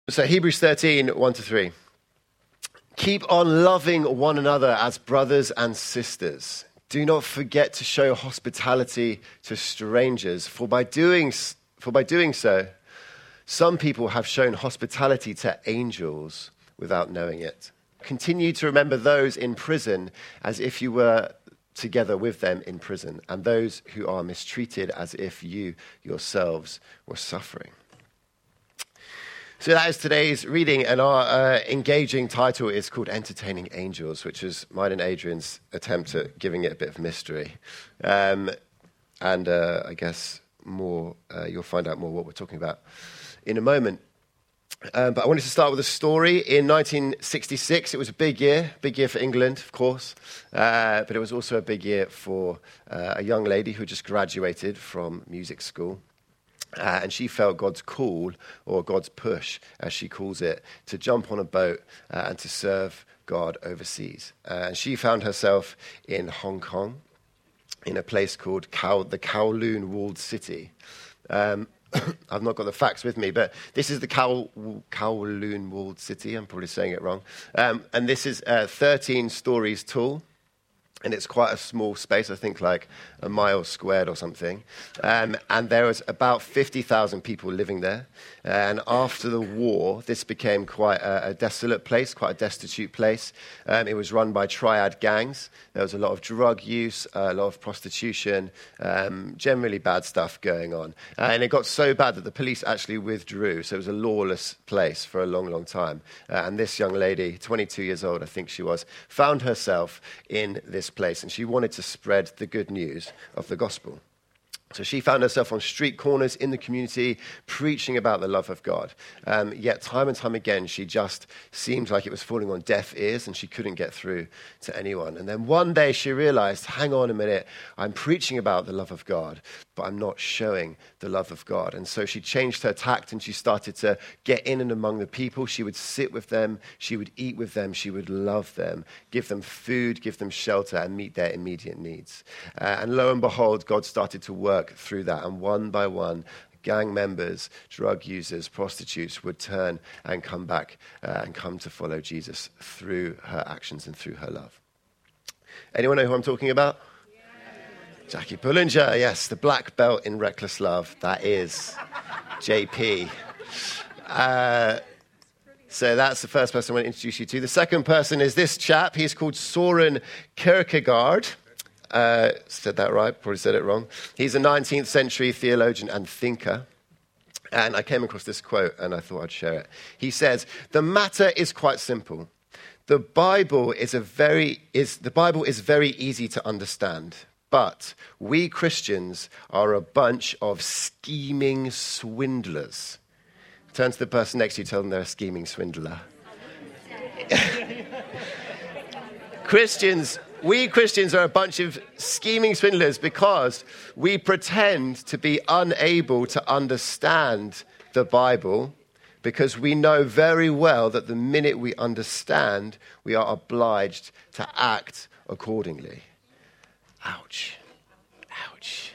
So Hebrews 13, 1-3. Keep on loving one another as brothers and sisters. Do not forget to show hospitality to strangers, for by doing so, some people have shown hospitality to angels without knowing it. Continue to remember those in prison as if you were together with them in prison, and those who are mistreated as if you yourselves were suffering. So that is today's reading, and our engaging title is called Entertaining Angels, which is mine and Adrian's attempt at giving it a bit of mystery. I guess more, you'll find out more what we're talking about in a moment. But I wanted to start with a story. In 1966, it was a big year for England, of course, but it was also a big year for a young lady who just graduated from music school. And she felt God's call, or God's push, as she calls it, to jump on a boat and to serve God overseas. And she found herself in Hong Kong, in a place called the Kowloon Walled City. I've not got the facts with me, but this is the Kowloon Walled City. I'm probably saying it wrong. And this is 13 stories tall. And it's quite a small space, I think like a mile squared or something. And there was about 50,000 people living there. And after the war, this became quite a desolate place, quite a destitute place. It was run by triad gangs. There was a lot of drug use, a lot of prostitution, generally bad stuff going on. And it got so bad that the police actually withdrew. So it was a lawless place for a long, long time. And this young lady, 22 years old, I think she was, found herself in this place, and she wanted to spread the good news of the gospel. So she found herself on street corners in the community preaching about the love of God. Yet time and time again, she just seemed like it was falling on deaf ears and she couldn't get through to anyone. And then one day she realized, hang on a minute, I'm preaching about the love of God, but I'm not showing the love of God. And so she changed her tact and she started to get in and among the people. She would sit with them, she would eat with them, she would love them, give them food, give them shelter, and meet their immediate needs. And lo and behold, God started to work through that, and one by one, gang members, drug users, prostitutes would turn and come back and come to follow Jesus through her actions and through her love. Anyone know who I'm talking about? Yeah. Jackie Pullinger, yes, the black belt in reckless love. That is JP. So that's the first person I want to introduce you to. The second person is this chap. He's called Søren Kierkegaard. Said that right, probably said it wrong. He's a 19th century theologian and thinker. And I came across this quote and I thought I'd share it. He says, "The matter is quite simple. The Bible is very easy to understand, but we Christians are a bunch of scheming swindlers." Turn to the person next to you, tell them they're a scheming swindler. We Christians are a bunch of scheming swindlers because we pretend to be unable to understand the Bible because we know very well that the minute we understand, we are obliged to act accordingly. Ouch. Ouch.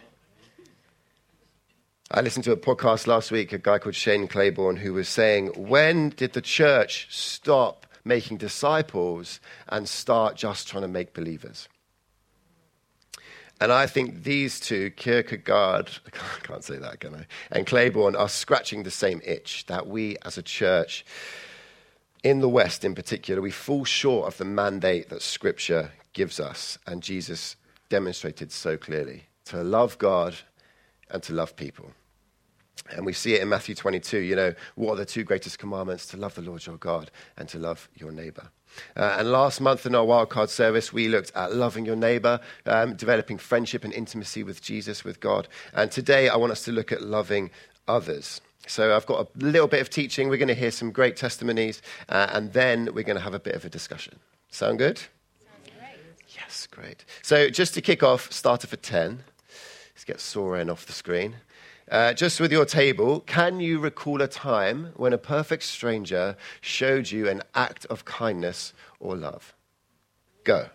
I listened to a podcast last week, a guy called Shane Claiborne, who was saying, when did the church stop making disciples and start just trying to make believers? And I think these two, Kierkegaard, I can't say that, can I? And Claiborne, are scratching the same itch, that we as a church, in the West in particular, we fall short of the mandate that Scripture gives us, and Jesus demonstrated so clearly, to love God and to love people. And we see it in Matthew 22, you know, what are the two greatest commandments? To love the Lord your God and to love your neighbor. And last month in our wildcard service, we looked at loving your neighbor, developing friendship and intimacy with Jesus, with God. And today I want us to look at loving others. So I've got a little bit of teaching. We're going to hear some great testimonies, and then we're going to have a bit of a discussion. Sound good? Sounds great. Yes, great. So just to kick off, starter for 10. Let's get Søren off the screen. Just with your table, can you recall a time when a perfect stranger showed you an act of kindness or love? Go.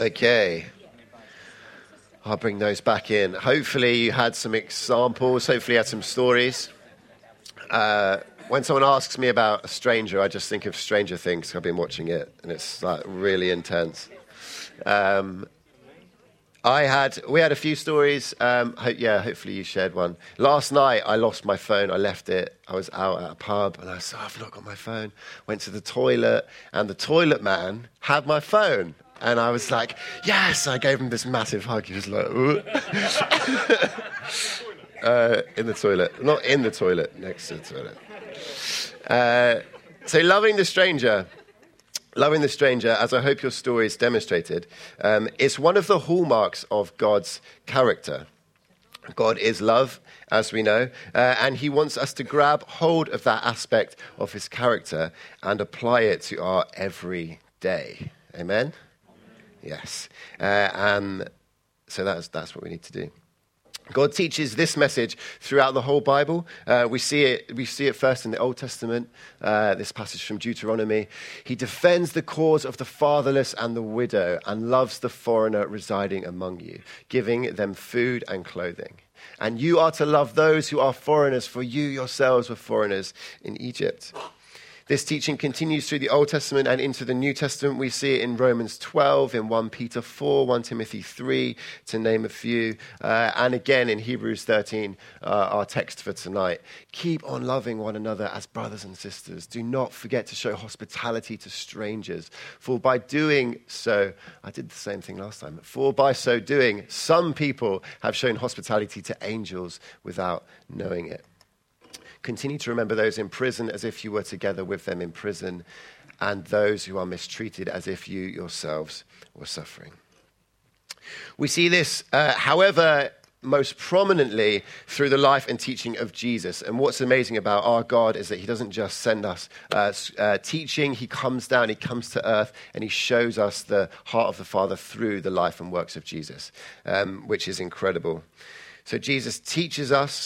Okay. I'll bring those back in. Hopefully you had some examples. Hopefully you had some stories. When someone asks me about a stranger, I just think of Stranger Things. I've been watching it, and it's like really intense. We had a few stories. Hopefully you shared one. Last night, I lost my phone. I left it. I was out at a pub, and I said, I've not got my phone. Went to the toilet, and the toilet man had my phone. And I was like, yes! I gave him this massive hug. He was like, in the toilet. Not in the toilet, next to the toilet. So loving the stranger, as I hope your story is demonstrated, is one of the hallmarks of God's character. God is love, as we know, and he wants us to grab hold of that aspect of his character and apply it to our everyday. Amen? Yes. And so that's what we need to do. God teaches this message throughout the whole Bible. We see it first in the Old Testament, this passage from Deuteronomy. He defends the cause of the fatherless and the widow and loves the foreigner residing among you, giving them food and clothing. And you are to love those who are foreigners, for you yourselves were foreigners in Egypt. This teaching continues through the Old Testament and into the New Testament. We see it in Romans 12, in 1 Peter 4, 1 Timothy 3, to name a few. And again in Hebrews 13, our text for tonight. Keep on loving one another as brothers and sisters. Do not forget to show hospitality to strangers. For by doing so, I did the same thing last time. For by so doing, some people have shown hospitality to angels without knowing it. Continue to remember those in prison as if you were together with them in prison, and those who are mistreated as if you yourselves were suffering. We see this, however, most prominently through the life and teaching of Jesus. And what's amazing about our God is that he doesn't just send us teaching. He comes down, he comes to earth, and he shows us the heart of the Father through the life and works of Jesus, which is incredible. So Jesus teaches us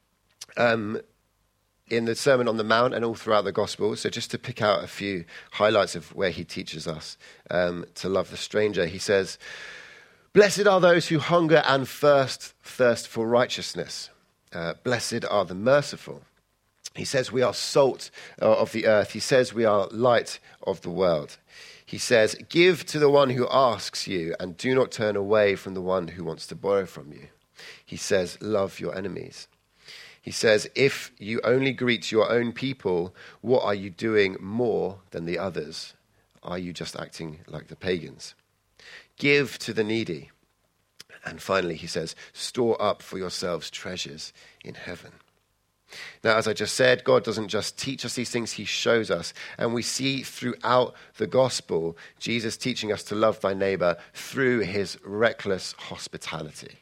in the Sermon on the Mount and all throughout the Gospels. So just to pick out a few highlights of where he teaches us to love the stranger. He says, blessed are those who hunger and thirst for righteousness. Blessed are the merciful. He says we are salt of the earth. He says we are light of the world. He says, give to the one who asks you and do not turn away from the one who wants to borrow from you. He says, love your enemies. He says, if you only greet your own people, what are you doing more than the others? Are you just acting like the pagans? Give to the needy. And finally, he says, store up for yourselves treasures in heaven. Now, as I just said, God doesn't just teach us these things, he shows us. And we see throughout the gospel, Jesus teaching us to love thy neighbor through his reckless hospitality.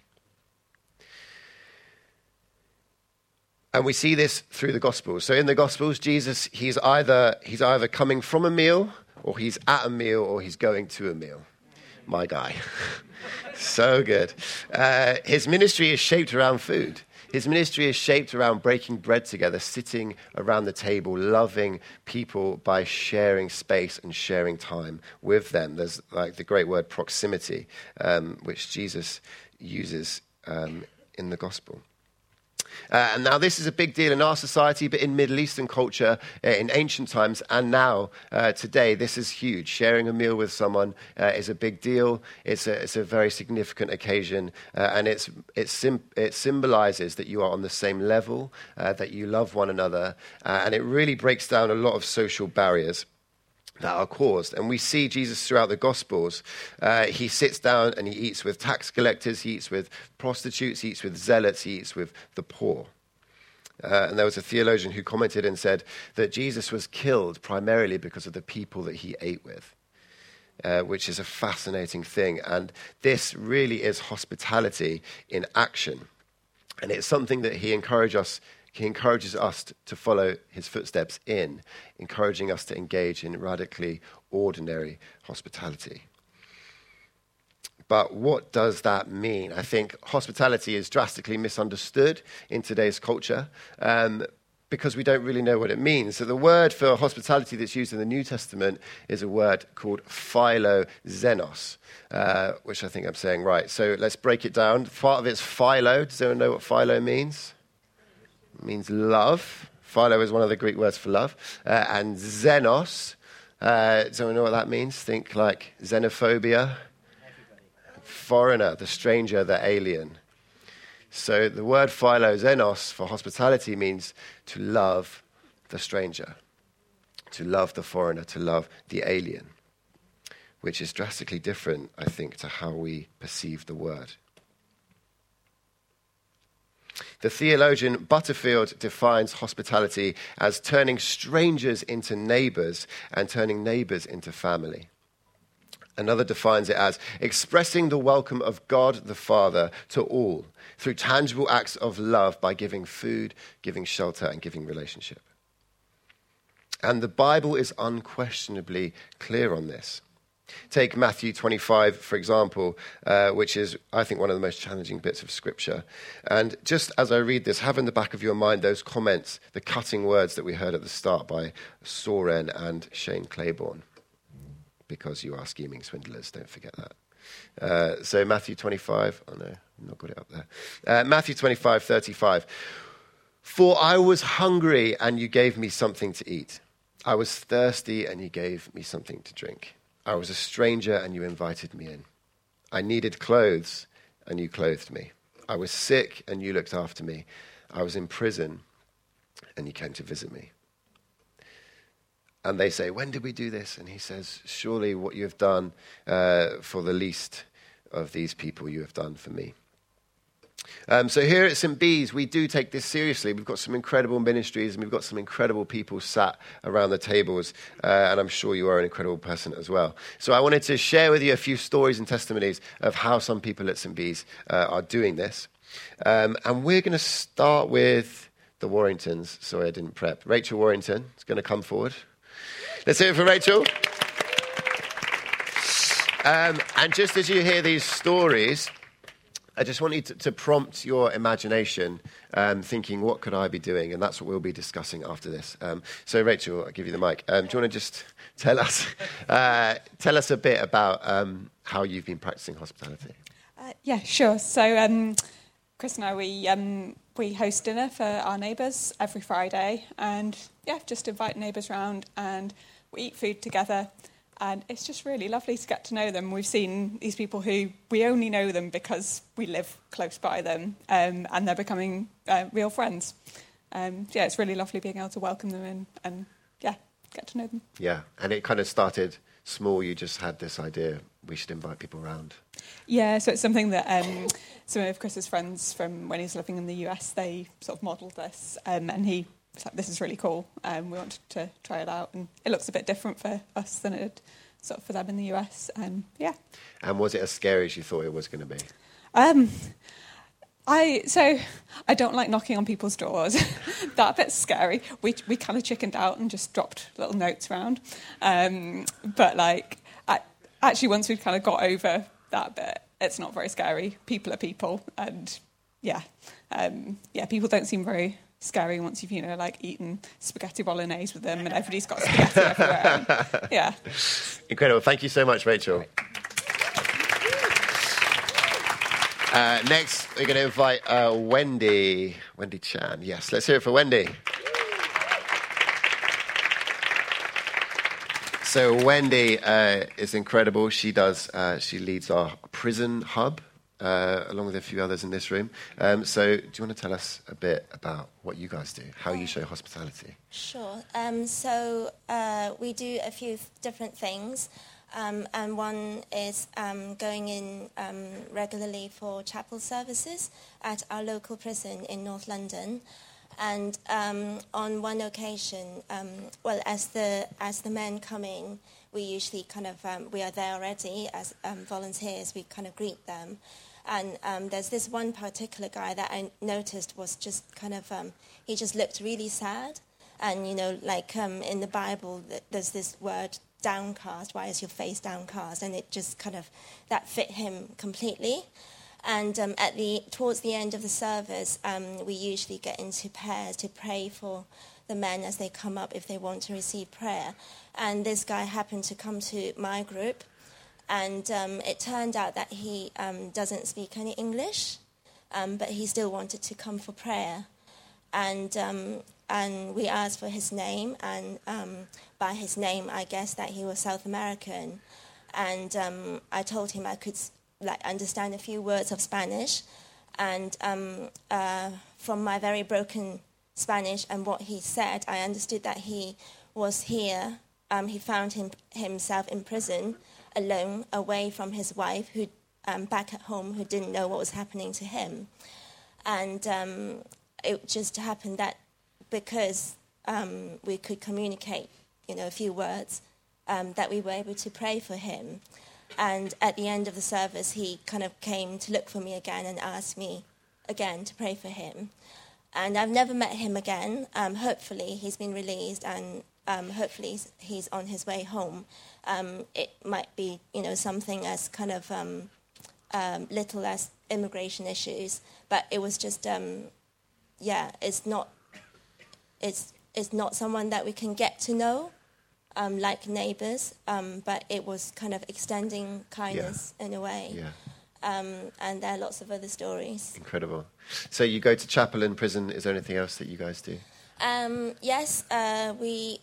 And we see this through the Gospels. So in the Gospels, Jesus, he's either coming from a meal, or he's at a meal, or he's going to a meal. My guy. So good. His ministry is shaped around food. His ministry is shaped around breaking bread together, sitting around the table, loving people by sharing space and sharing time with them. There's like the great word proximity, which Jesus uses in the Gospel. And now this is a big deal in our society, but in Middle Eastern culture, in ancient times, and now today, this is huge. Sharing a meal with someone is a big deal. It's a very significant occasion, and it symbolizes that you are on the same level, that you love one another, and it really breaks down a lot of social barriers that are caused. And we see Jesus throughout the Gospels. He sits down and he eats with tax collectors, he eats with prostitutes, he eats with zealots, he eats with the poor. And there was a theologian who commented and said that Jesus was killed primarily because of the people that he ate with, which is a fascinating thing. And this really is hospitality in action. And it's something that he encourages us to follow his footsteps in, encouraging us to engage in radically ordinary hospitality. But what does that mean? I think hospitality is drastically misunderstood in today's culture. because we don't really know what it means. So the word for hospitality that's used in the New Testament is a word called philoxenos, which I think I'm saying right. So let's break it down. Part of it's philo. Does anyone know what philo means? It means love. Philo is one of the Greek words for love. And xenos, does anyone know what that means? Think like xenophobia. Foreigner, the stranger, the alien. So the word philoxenos for hospitality means to love the stranger, to love the foreigner, to love the alien, which is drastically different, I think, to how we perceive the word. The theologian Butterfield defines hospitality as turning strangers into neighbors and turning neighbors into family. Another defines it as expressing the welcome of God the Father to all through tangible acts of love by giving food, giving shelter, and giving relationship. And the Bible is unquestionably clear on this. Take Matthew 25, for example, which is, I think, one of the most challenging bits of Scripture. And just as I read this, have in the back of your mind those comments, the cutting words that we heard at the start by Soren and Shane Claiborne. Because you are scheming swindlers, don't forget that. So Matthew 25, oh no, I've not got it up there. Matthew 25:35. For I was hungry and you gave me something to eat. I was thirsty and you gave me something to drink. I was a stranger and you invited me in. I needed clothes and you clothed me. I was sick and you looked after me. I was in prison and you came to visit me. And they say, when did we do this? And he says, surely what you have done for the least of these people you have done for me. So here at St. Bees, we do take this seriously. We've got some incredible ministries and we've got some incredible people sat around the tables. And I'm sure you are an incredible person as well. So I wanted to share with you a few stories and testimonies of how some people at St. Bees are doing this. And we're going to start with the Warringtons. Sorry, I didn't prep. Rachel Warrington is going to come forward. Let's hear it for Rachel. And just as you hear these stories, I just want you to prompt your imagination, thinking, what could I be doing? And that's what we'll be discussing after this. So, Rachel, I'll give you the mic. Do you want to just tell us a bit about how you've been practicing hospitality? Yeah, sure. So, Chris and I, we host dinner for our neighbours every Friday, and just invite neighbours round, and we eat food together. And it's just really lovely to get to know them. We've seen these people who we only know them because we live close by them, and they're becoming real friends. It's really lovely being able to welcome them in and get to know them. Yeah, and it kind of started small. You just had this idea, we should invite people around. Yeah, so it's something that some of Chris's friends from when he was living in the US, they sort of modelled this, and he was like, this is really cool. We wanted to try it out, and it looks a bit different for us than it did sort of for them in the US. And was it as scary as you thought it was going to be? I don't like knocking on people's doors. That bit's scary. We kind of chickened out and just dropped little notes around. But actually, once we've kind of got over that bit, it's not very scary. People are people, and people don't seem very scary once you've eaten spaghetti bolognese with them and everybody's got spaghetti everywhere. Incredible. Thank you so much, Rachel. Next, we're going to invite Wendy Chan. Yes, let's hear it for Wendy. So Wendy is incredible. She leads our prison hub, along with a few others in this room. So do you want to tell us a bit about what you guys do, how you show hospitality? Sure. We do a few different things. And one is going in regularly for chapel services at our local prison in North London. And on one occasion, as the men come in, we usually we are there already as volunteers. We kind of greet them. And there's this one particular guy that I noticed was just he just looked really sad. And, in the Bible, there's this word, downcast. Why is your face downcast? And it just that fit him completely. And towards the end of the service, we usually get into pairs to pray for the men as they come up if they want to receive prayer. And this guy happened to come to my group, and it turned out that he doesn't speak any English, but he still wanted to come for prayer. And we asked for his name, and by his name, I guessed that he was South American. And I told him I could understand a few words of Spanish, and from my very broken Spanish and what he said, I understood that he was here. He found himself in prison, alone, away from his wife, who back at home, who didn't know what was happening to him. And it just happened that because we could communicate, a few words, that we were able to pray for him. And at the end of the service, he kind of came to look for me again and asked me again to pray for him. And I've never met him again. Hopefully he's been released, and hopefully he's on his way home. It might be, something as kind of little as immigration issues, but it was just, it's not someone that we can get to know, like neighbours, but it was kind of extending kindness in a way. Yeah. And there are lots of other stories. Incredible. So you go to chapel in prison. Is there anything else that you guys do? Yes, we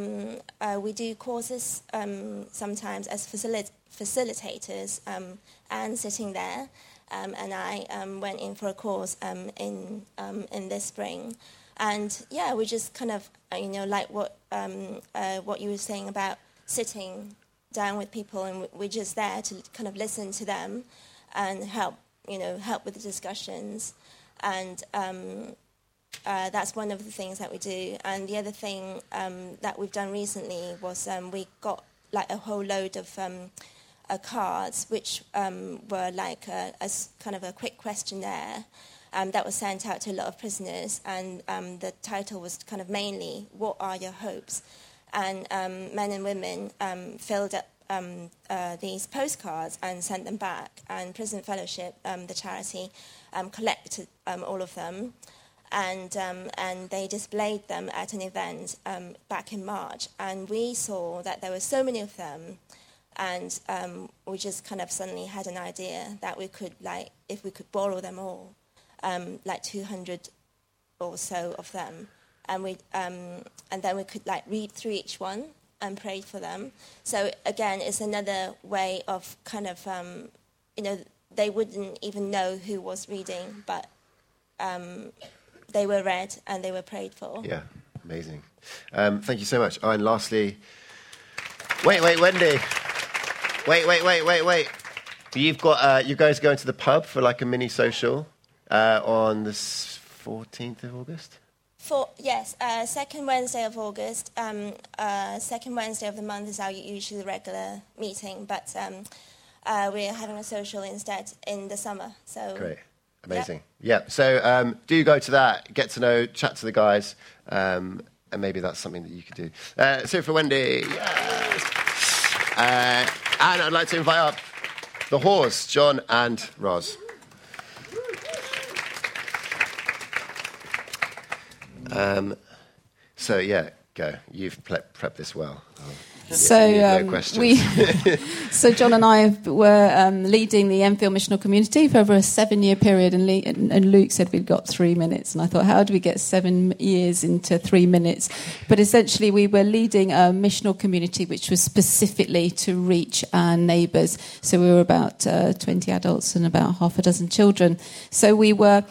do courses sometimes as facilitators and sitting there. And I went in for a course in this spring. And we just kind of, like what you were saying about sitting down with people, and we're just there to kind of listen to them and help with the discussions. And that's one of the things that we do. And the other thing that we've done recently was we got like a whole load of cards, which were like a kind of a quick questionnaire that was sent out to a lot of prisoners. And the title was kind of mainly, "What are your hopes?" And men and women filled up these postcards and sent them back. And Prison Fellowship, the charity, collected all of them. And they displayed them at an event back in March. And we saw that there were so many of them. And we just kind of suddenly had an idea that we could, if we could borrow them all, 200 or so of them. And then we could read through each one and pray for them. So again, it's another way of kind of, they wouldn't even know who was reading, but they were read and they were prayed for. Yeah, amazing. Thank you so much. Oh, and lastly, wait, Wendy. Wait. You've got, you guys going to the pub for like a mini social on the 14th of August? Yes, second Wednesday of August. Second Wednesday of the month is our usually regular meeting, but we're having a social instead in the summer. So great, amazing. Yeah. So do go to that, get to know, chat to the guys, and maybe that's something that you could do. So for Wendy, yes. And I'd like to invite up the Haws, John and Roz. So go. You've prepped this well. So no questions. So John and I were leading the Enfield Missional Community for over a 7-year period, and Luke said we'd got 3 minutes, and I thought, how do we get 7 years into 3 minutes? But essentially, we were leading a missional community which was specifically to reach our neighbours. So we were about 20 adults and about half a dozen children. So we live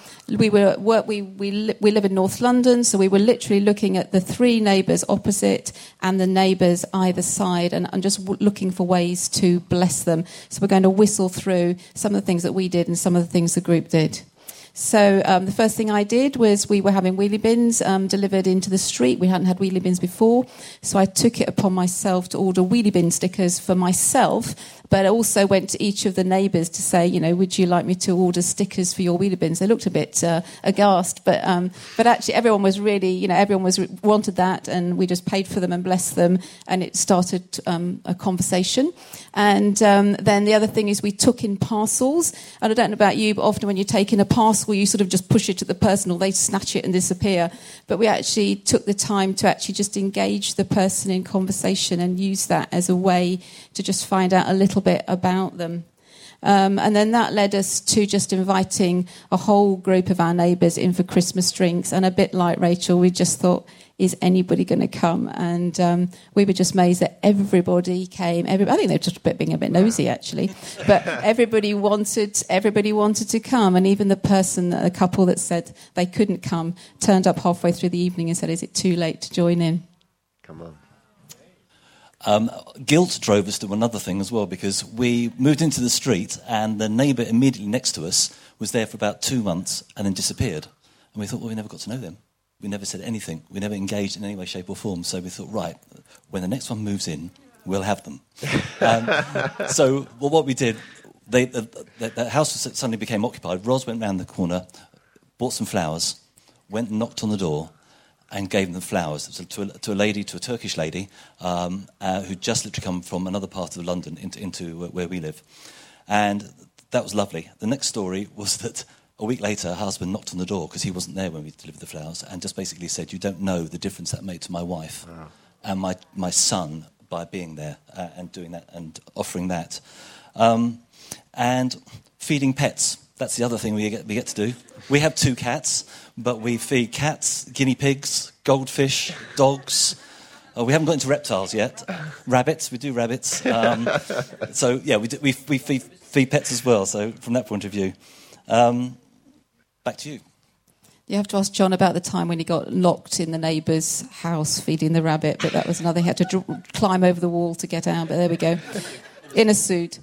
in North London, so we were literally looking at the 3 neighbours opposite and the neighbours either side, and just looking for ways to bless them. So we're going to whistle through some of the things that we did and some of the things the group did. So the first thing I did was we were having wheelie bins delivered into the street. We hadn't had wheelie bins before. So I took it upon myself to order wheelie bin stickers for myself, but I also went to each of the neighbours to say, would you like me to order stickers for your wheelie bins? They looked a bit aghast, but actually everyone was really, wanted that, and we just paid for them and blessed them, and it started a conversation. And then the other thing is we took in parcels, and I don't know about you, but often when you take in a parcel, you sort of just push it to the person, or they snatch it and disappear. But we actually took the time to actually just engage the person in conversation and use that as a way to just find out a little bit about them. And then that led us to just inviting a whole group of our neighbours in for Christmas drinks. And a bit like Rachel, we just thought, is anybody going to come? And we were just amazed that everybody came. I think they were just being a bit nosy, actually. But everybody wanted to come. And even the couple that said they couldn't come turned up halfway through the evening and said, is it too late to join in? Come on. Guilt drove us to another thing as well, because we moved into the street and the neighbour immediately next to us was there for about 2 months and then disappeared. And we thought, well, we never got to know them. We never said anything. We never engaged in any way, shape or form. So we thought, right, when the next one moves in, we'll have them. So what we did, the house suddenly became occupied. Ros went round the corner, bought some flowers, went and knocked on the door, and gave them flowers to a Turkish lady who'd just literally come from another part of London into where we live. And that was lovely. The next story was that a week later, her husband knocked on the door because he wasn't there when we delivered the flowers, and just basically said, you don't know the difference that made to my wife and my son by being there and doing that and offering that. And feeding pets. That's the other thing we get to do. We have 2 cats, but we feed cats, guinea pigs, goldfish, dogs. We haven't got into reptiles yet. Rabbits, we do rabbits. So, yeah, we feed pets as well, so from that point of view. Back to you. You have to ask John about the time when he got locked in the neighbour's house feeding the rabbit, but that was another. He had to climb over the wall to get out, but there we go. In a suit.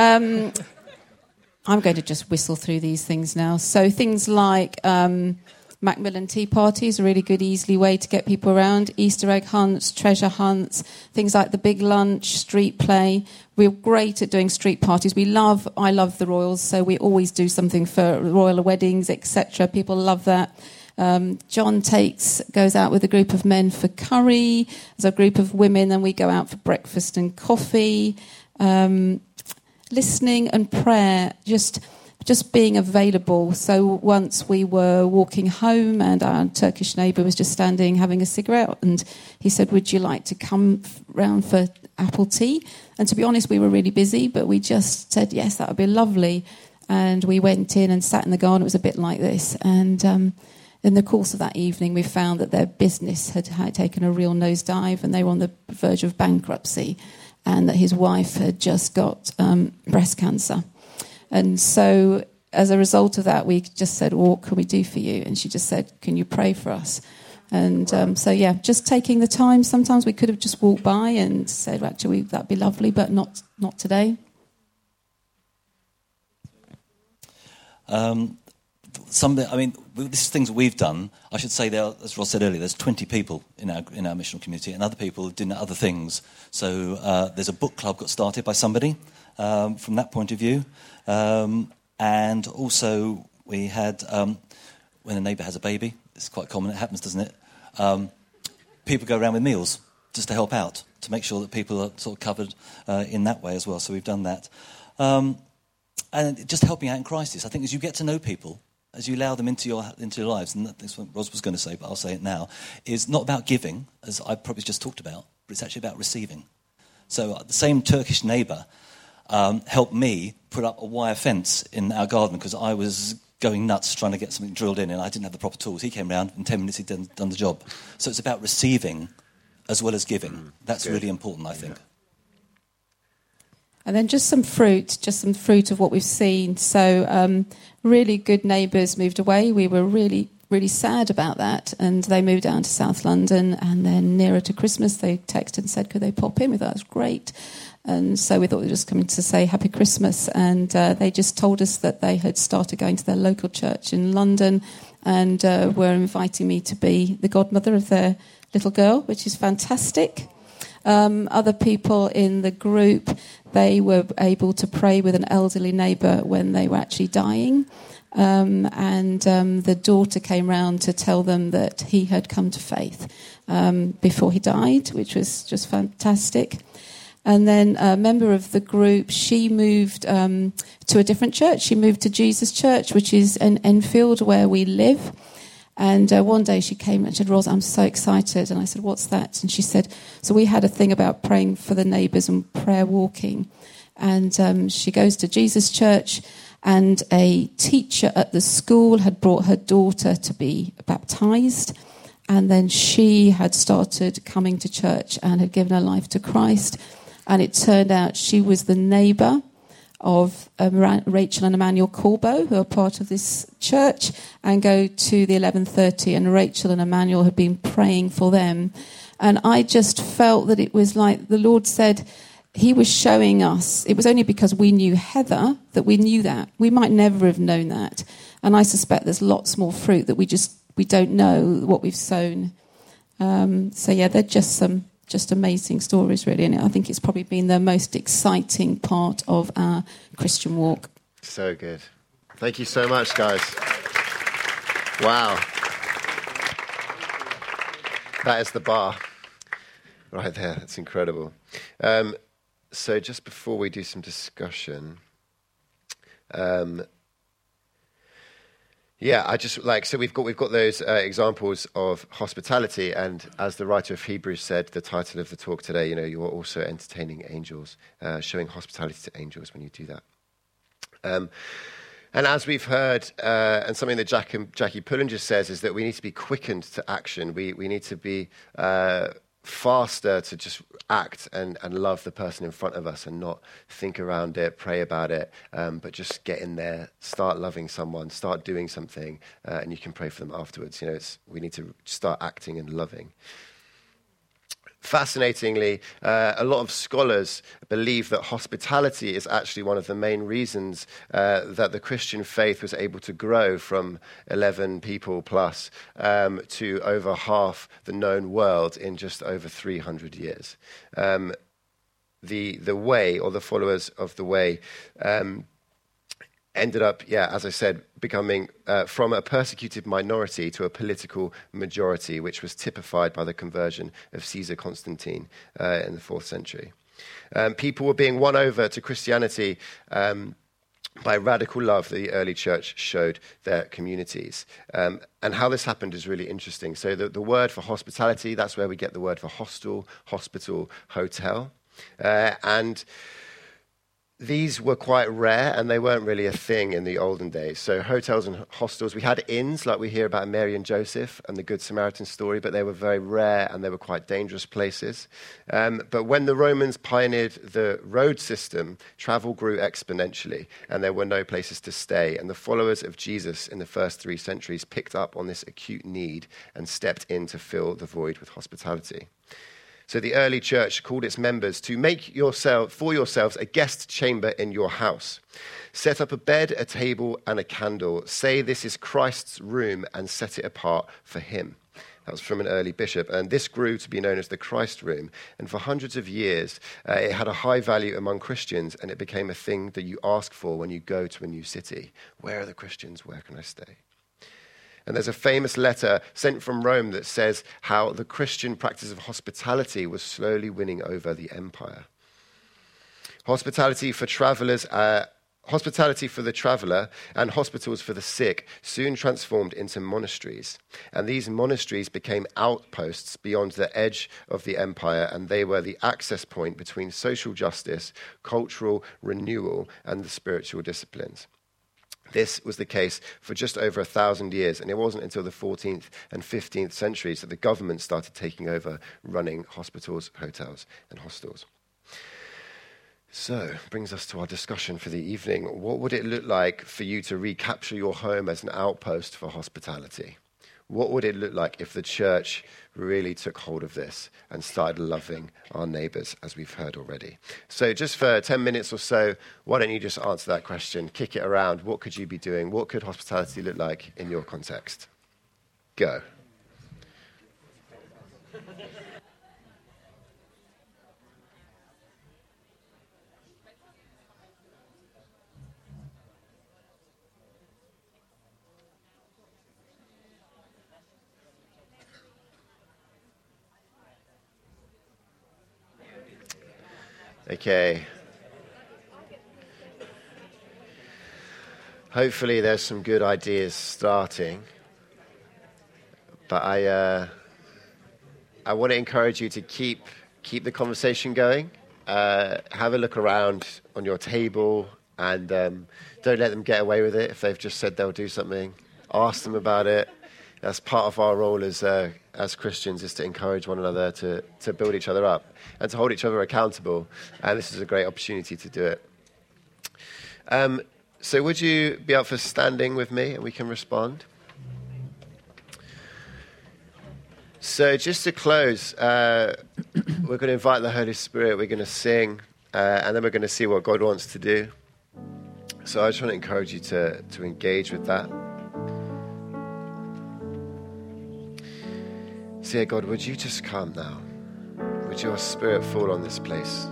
I'm going to just whistle through these things now. So things like Macmillan tea parties, a really good, easy way to get people around. Easter egg hunts, treasure hunts, things like the big lunch, street play. We're great at doing street parties. I love the Royals, so we always do something for royal weddings, etc. People love that. John goes out with a group of men for curry. There's a group of women, and we go out for breakfast and coffee. Listening and prayer, just being available. So once we were walking home and our Turkish neighbour was just standing having a cigarette, and he said, would you like to come round for apple tea? And to be honest, we were really busy, but we just said, yes, that would be lovely. And we went in and sat in the garden. It was a bit like this. And in the course of that evening, we found that their business had taken a real nosedive and they were on the verge of bankruptcy, and that his wife had just got breast cancer. And so as a result of that, we just said, well, what can we do for you? And she just said, can you pray for us? And just taking the time. Sometimes we could have just walked by and said, well, actually, that'd be lovely, but not today. This is things that we've done. I should say, as Ross said earlier, there's 20 people in our missional community, and other people doing other things. So there's a book club got started by somebody from that point of view, and also we had when a neighbour has a baby, it's quite common. It happens, doesn't it? People go around with meals just to help out, to make sure that people are sort of covered in that way as well. So we've done that. And just helping out in crisis. I think as you get to know people, as you allow them into your lives, and that's what Ros was going to say, but I'll say it now, is not about giving, as I probably just talked about, but it's actually about receiving. So the same Turkish neighbour helped me put up a wire fence in our garden because I was going nuts trying to get something drilled in and I didn't have the proper tools. He came round, in 10 minutes he'd done the job. So it's about receiving as well as giving. That's really important, I think. And then just some fruit of what we've seen. So really good neighbours moved away. We were really really sad about that, and they moved down to South London, and then nearer to Christmas they texted and said, could they pop in? We thought, that's great. And so we thought they were just coming to say Happy Christmas, and they just told us that they had started going to their local church in London, and were inviting me to be the godmother of their little girl, which is fantastic. Other people in the group, they were able to pray with an elderly neighbour when they were actually dying. And the daughter came round to tell them that he had come to faith before he died, which was just fantastic. And then a member of the group, she moved to a different church. She moved to Jesus Church, which is in Enfield, where we live. And one day she came and said, Ros, I'm so excited. And I said, what's that? And she said, so we had a thing about praying for the neighbours and prayer walking. And she goes to Jesus Church, and a teacher at the school had brought her daughter to be baptised. And then she had started coming to church and had given her life to Christ. And it turned out she was the neighbour of Rachel and Emmanuel Corbo, who are part of this church, and go to the 11:30. And Rachel and Emmanuel had been praying for them. And I just felt that it was like the Lord said he was showing us, it was only because we knew Heather that we knew that. We might never have known that. And I suspect there's lots more fruit that we don't know what we've sown. So yeah, they're just amazing stories, really. And I think it's probably been the most exciting part of our Christian walk. So good. Thank you so much, guys. Wow. That is the bar right there. That's incredible. So just before we do some discussion, I just so we've got those examples of hospitality, and as the writer of Hebrews said, the title of the talk today, you are also entertaining angels, showing hospitality to angels when you do that. And as we've heard, and something that Jackie Pullinger says is that we need to be quickened to action. We need to be faster to just act and love the person in front of us and not think around it, pray about it, but just get in there, start loving someone, start doing something, and you can pray for them afterwards. We need to start acting and loving. Fascinatingly, a lot of scholars believe that hospitality is actually one of the main reasons that the Christian faith was able to grow from 11 people plus to over half the known world in just over 300 years. The way, or the followers of the way, ended up, as I said, becoming from a persecuted minority to a political majority, which was typified by the conversion of Caesar Constantine in the 4th century. People were being won over to Christianity by radical love that the early church showed their communities. And how this happened is really interesting. So the word for hospitality, that's where we get the word for hostel, hospital, hotel. And these were quite rare, and they weren't really a thing in the olden days. So hotels and hostels, we had inns, like we hear about Mary and Joseph and the Good Samaritan story, but they were very rare and they were quite dangerous places. But when the Romans pioneered the road system, travel grew exponentially, and there were no places to stay. And the followers of Jesus in the first 3 centuries picked up on this acute need and stepped in to fill the void with hospitality. So the early church called its members to make for yourselves a guest chamber in your house. Set up a bed, a table, and a candle. Say this is Christ's room and set it apart for him. That was from an early bishop. And this grew to be known as the Christ Room. And for hundreds of years, it had a high value among Christians, and it became a thing that you ask for when you go to a new city. Where are the Christians? Where can I stay? And there's a famous letter sent from Rome that says how the Christian practice of hospitality was slowly winning over the empire. Hospitality for the traveller and hospitals for the sick soon transformed into monasteries. And these monasteries became outposts beyond the edge of the empire, and they were the access point between social justice, cultural renewal, and the spiritual disciplines. This was the case for just over 1,000 years, and it wasn't until the 14th and 15th centuries that the government started taking over running hospitals, hotels, and hostels. So, brings us to our discussion for the evening. What would it look like for you to recapture your home as an outpost for hospitality? What would it look like if the church really took hold of this and started loving our neighbours, as we've heard already? So just for 10 minutes or so, why don't you just answer that question, kick it around. What could you be doing? What could hospitality look like in your context? Go. Okay. Hopefully there's some good ideas starting. But I want to encourage you to keep the conversation going. Have a look around on your table and don't let them get away with it. If they've just said they'll do something, ask them about it. That's part of our role as Christians, is to encourage one another to build each other up and to hold each other accountable. And this is a great opportunity to do it. So would you be up for standing with me and we can respond? So just to close, we're going to invite the Holy Spirit, we're going to sing, and then we're going to see what God wants to do. So I just want to encourage you to engage with that. So yeah, God, would you just come now? Would your Spirit fall on this place?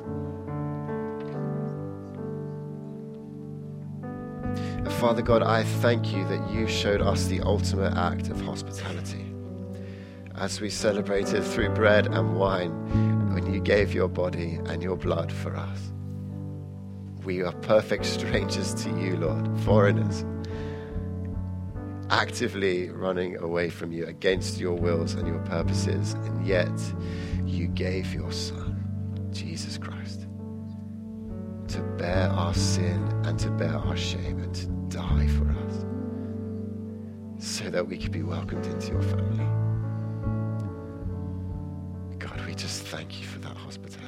And Father God, I thank you that you showed us the ultimate act of hospitality as we celebrated through bread and wine when you gave your body and your blood for us. We are perfect strangers to you, Lord, foreigners, actively running away from you against your wills and your purposes, and yet you gave your Son, Jesus Christ, to bear our sin and to bear our shame and to die for us so that we could be welcomed into your family. God, we just thank you for that hospitality.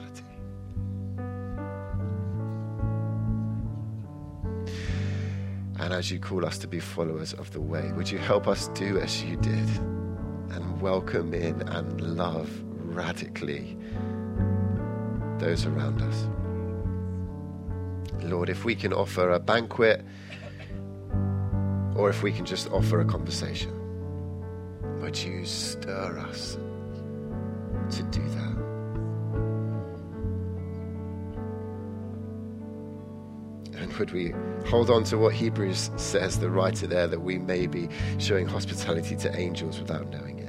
And as you call us to be followers of the way, would you help us do as you did and welcome in and love radically those around us? Lord, if we can offer a banquet or if we can just offer a conversation, would you stir us to do that? And would we hold on to what Hebrews says, the writer there, that we may be showing hospitality to angels without knowing it?